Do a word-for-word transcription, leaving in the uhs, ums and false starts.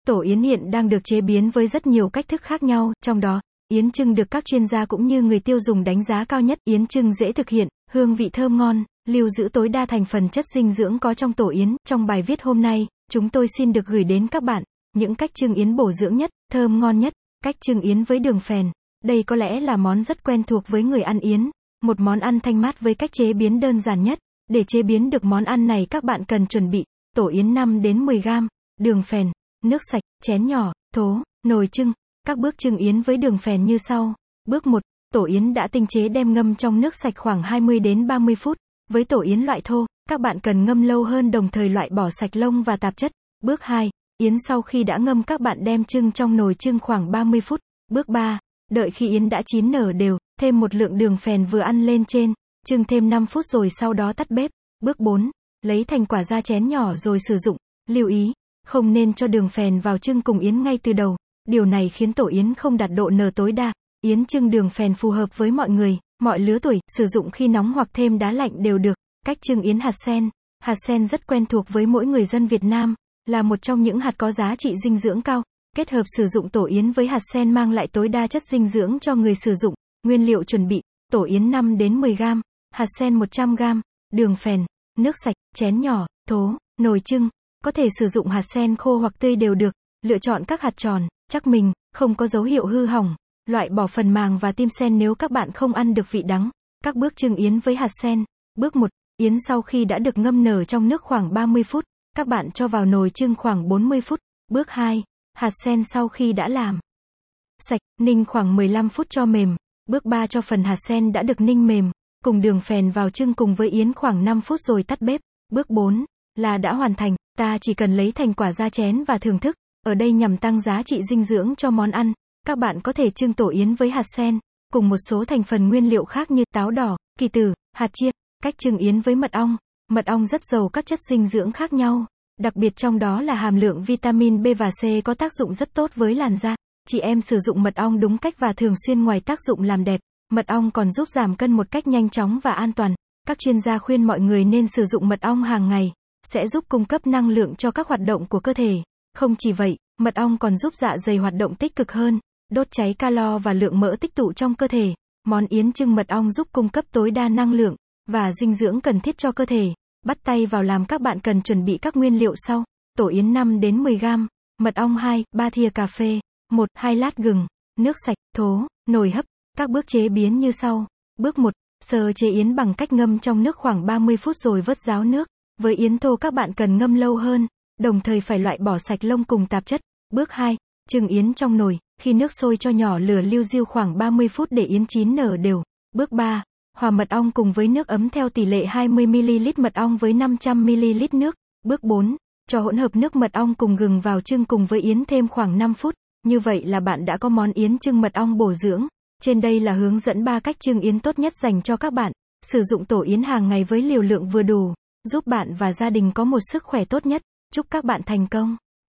Tổ yến hiện đang được chế biến với rất nhiều cách thức khác nhau, trong đó, yến chưng được các chuyên gia cũng như người tiêu dùng đánh giá cao nhất. Yến chưng dễ thực hiện, hương vị thơm ngon, lưu giữ tối đa thành phần chất dinh dưỡng có trong tổ yến. Trong bài viết hôm nay, chúng tôi xin được gửi đến các bạn những cách chưng yến bổ dưỡng nhất, thơm ngon nhất. Cách chưng yến với đường phèn. Đây có lẽ là món rất quen thuộc với người ăn yến, một món ăn thanh mát với cách chế biến đơn giản nhất. Để chế biến được món ăn này các bạn cần chuẩn bị tổ yến năm đến mười gam, đường phèn, nước sạch, chén nhỏ, thố, nồi chưng. Các bước chưng yến với đường phèn như sau. Bước một, tổ yến đã tinh chế đem ngâm trong nước sạch khoảng hai mươi đến ba mươi phút. Với tổ yến loại thô, các bạn cần ngâm lâu hơn đồng thời loại bỏ sạch lông và tạp chất. Bước hai, yến sau khi đã ngâm các bạn đem chưng trong nồi chưng khoảng ba mươi phút. Bước ba, đợi khi yến đã chín nở đều, thêm một lượng đường phèn vừa ăn lên trên, chưng thêm năm phút rồi sau đó tắt bếp. Bước bốn, lấy thành quả ra chén nhỏ rồi sử dụng. Lưu ý, không nên cho đường phèn vào chưng cùng yến ngay từ đầu. Điều này khiến tổ yến không đạt độ nở tối đa. Yến chưng đường phèn phù hợp với mọi người, mọi lứa tuổi, sử dụng khi nóng hoặc thêm đá lạnh đều được. Cách chưng yến hạt sen. Hạt sen rất quen thuộc với mỗi người dân Việt Nam, là một trong những hạt có giá trị dinh dưỡng cao. Kết hợp sử dụng tổ yến với hạt sen mang lại tối đa chất dinh dưỡng cho người sử dụng. Nguyên liệu chuẩn bị, tổ yến năm đến mười gam, hạt sen một trăm gam, đường phèn, nước sạch, chén nhỏ, thố, nồi chưng. Có thể sử dụng hạt sen khô hoặc tươi đều được. Lựa chọn các hạt tròn, chắc mình, không có dấu hiệu hư hỏng. Loại bỏ phần màng và tim sen nếu các bạn không ăn được vị đắng. Các bước chưng yến với hạt sen. Bước một, yến sau khi đã được ngâm nở trong nước khoảng ba mươi phút, các bạn cho vào nồi chưng khoảng bốn mươi phút. Bước hai, hạt sen sau khi đã làm sạch, ninh khoảng mười lăm phút cho mềm. Bước ba, cho phần hạt sen đã được ninh mềm, cùng đường phèn vào chưng cùng với yến khoảng năm phút rồi tắt bếp. Bước bốn, là đã hoàn thành, ta chỉ cần lấy thành quả ra chén và thưởng thức. Ở đây nhằm tăng giá trị dinh dưỡng cho món ăn, các bạn có thể chưng tổ yến với hạt sen, cùng một số thành phần nguyên liệu khác như táo đỏ, kỳ tử, hạt chia. Cách chưng yến với mật ong. Mật ong rất giàu các chất dinh dưỡng khác nhau, đặc biệt trong đó là hàm lượng vitamin B và C có tác dụng rất tốt với làn da. Chị em sử dụng mật ong đúng cách và thường xuyên ngoài tác dụng làm đẹp, mật ong còn giúp giảm cân một cách nhanh chóng và an toàn. Các chuyên gia khuyên mọi người nên sử dụng mật ong hàng ngày, sẽ giúp cung cấp năng lượng cho các hoạt động của cơ thể. Không chỉ vậy, mật ong còn giúp dạ dày hoạt động tích cực hơn, đốt cháy calo và lượng mỡ tích tụ trong cơ thể. Món yến chưng mật ong giúp cung cấp tối đa năng lượng và dinh dưỡng cần thiết cho cơ thể. Bắt tay vào làm, các bạn cần chuẩn bị các nguyên liệu sau. Tổ yến năm đến mười gam, mật ong hai, ba thìa cà phê, một, hai lát gừng, nước sạch, thố, nồi hấp. Các bước chế biến như sau. Bước một, sơ chế yến bằng cách ngâm trong nước khoảng ba mươi phút rồi vớt ráo nước. Với yến thô các bạn cần ngâm lâu hơn, đồng thời phải loại bỏ sạch lông cùng tạp chất. Bước hai, chưng yến trong nồi, khi nước sôi cho nhỏ lửa liu riu khoảng ba mươi phút để yến chín nở đều. Bước ba, hòa mật ong cùng với nước ấm theo tỷ lệ hai mươi mi li lít mật ong với năm trăm mi li lít nước. Bước bốn, cho hỗn hợp nước mật ong cùng gừng vào chưng cùng với yến thêm khoảng năm phút. Như vậy là bạn đã có món yến chưng mật ong bổ dưỡng. Trên đây là hướng dẫn ba cách chưng yến tốt nhất dành cho các bạn. Sử dụng tổ yến hàng ngày với liều lượng vừa đủ, giúp bạn và gia đình có một sức khỏe tốt nhất. Chúc các bạn thành công.